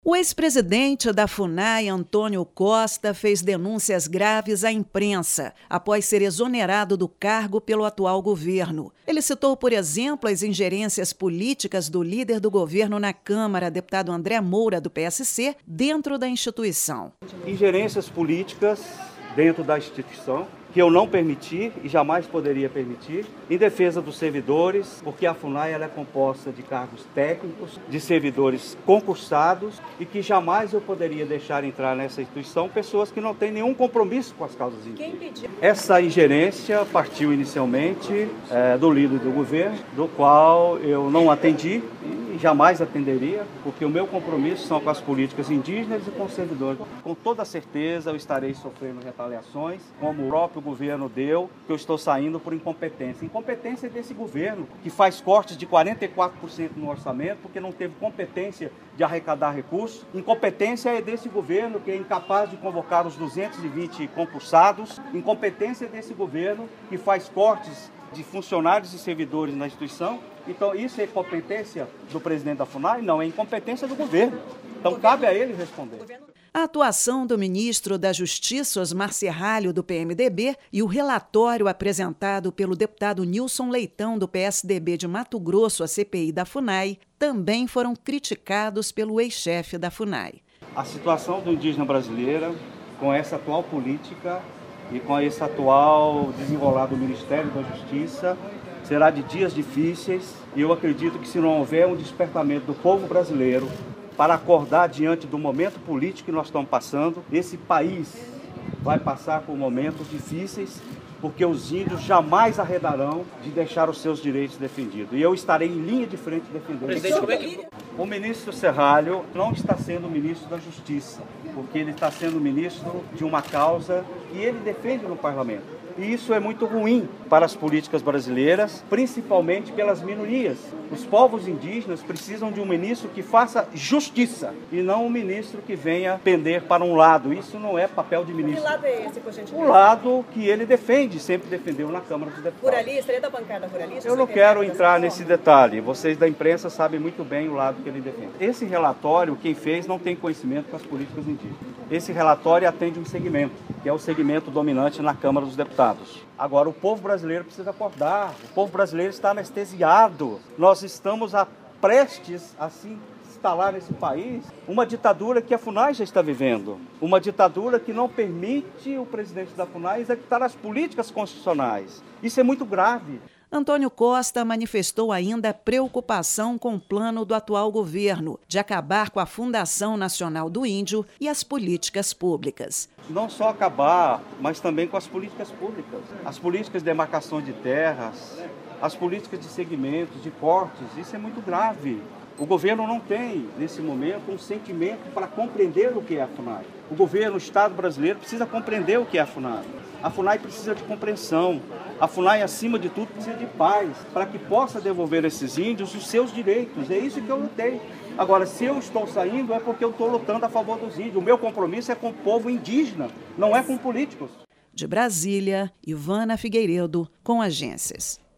O ex-presidente da FUNAI, Antônio Costa, fez denúncias graves à imprensa após ser exonerado do cargo pelo atual governo. Ele citou, por exemplo, as ingerências políticas do líder do governo na Câmara, deputado André Moura, do PSC, dentro da instituição. Ingerências políticas dentro da instituição que eu não permiti e jamais poderia permitir, em defesa dos servidores, porque a FUNAI ela é composta de cargos técnicos, de servidores concursados e que jamais eu poderia deixar entrar nessa instituição pessoas que não têm nenhum compromisso com as causas indígenas. Essa ingerência partiu inicialmente do líder do governo, do qual eu não atendi e jamais atenderia, porque o meu compromisso são com as políticas indígenas e com os servidores. Com toda certeza eu estarei sofrendo retaliações, como o próprio governo deu, que eu estou saindo por incompetência. Incompetência desse governo, que faz cortes de 44% no orçamento, porque não teve competência de arrecadar recursos. Incompetência é desse governo, que é incapaz de convocar os 220 concursados. Incompetência é desse governo, que faz cortes de funcionários e servidores na instituição. Então, isso é competência do presidente da FUNAI? Não, é incompetência do governo. Então, cabe a ele responder. A atuação do ministro da Justiça, Osmar Serralho, do PMDB, e o relatório apresentado pelo deputado Nilson Leitão, do PSDB de Mato Grosso, à CPI da FUNAI, também foram criticados pelo ex-chefe da FUNAI. A situação do indígena brasileiro, com essa atual política e com esse atual desenrolar do Ministério da Justiça, será de dias difíceis, e eu acredito que se não houver um despertamento do povo brasileiro para acordar diante do momento político que nós estamos passando, esse país vai passar por momentos difíceis, porque os índios jamais arredarão de deixar os seus direitos defendidos. E eu estarei em linha de frente defendendo isso. O ministro Serralho não está sendo ministro da Justiça, porque ele está sendo ministro de uma causa que ele defende no parlamento. E isso é muito ruim para as políticas brasileiras, principalmente pelas minorias. Os povos indígenas precisam de um ministro que faça justiça e não um ministro que venha pender para um lado. Isso não é papel de ministro. Que lado é esse, por gentileza? O lado que ele defende, sempre defendeu na Câmara dos Deputados. Ruralista, ele é da bancada ruralista? Eu não quero entrar nesse detalhe. Vocês da imprensa sabem muito bem o lado que ele defende. Esse relatório, quem fez, não tem conhecimento com as políticas indígenas. Esse relatório atende um segmento, que é o segmento dominante na Câmara dos Deputados. Agora, o povo brasileiro precisa acordar. O povo brasileiro está anestesiado. Nós estamos prestes a se instalar nesse país uma ditadura que a FUNAI já está vivendo. Uma ditadura que não permite o presidente da FUNAI executar as políticas constitucionais. Isso é muito grave. Antônio Costa manifestou ainda preocupação com o plano do atual governo de acabar com a Fundação Nacional do Índio e as políticas públicas. Não só acabar, mas também com as políticas públicas. As políticas de demarcação de terras, as políticas de segmentos, de cortes, isso é muito grave. O governo não tem, nesse momento, um sentimento para compreender o que é a FUNAI. O governo, o Estado brasileiro, precisa compreender o que é a FUNAI. A FUNAI precisa de compreensão. A FUNAI, acima de tudo, precisa de paz, para que possa devolver a esses índios os seus direitos. É isso que eu lutei. Agora, se eu estou saindo, é porque eu estou lutando a favor dos índios. O meu compromisso é com o povo indígena, não é com políticos. De Brasília, Ivana Figueiredo, com Agências.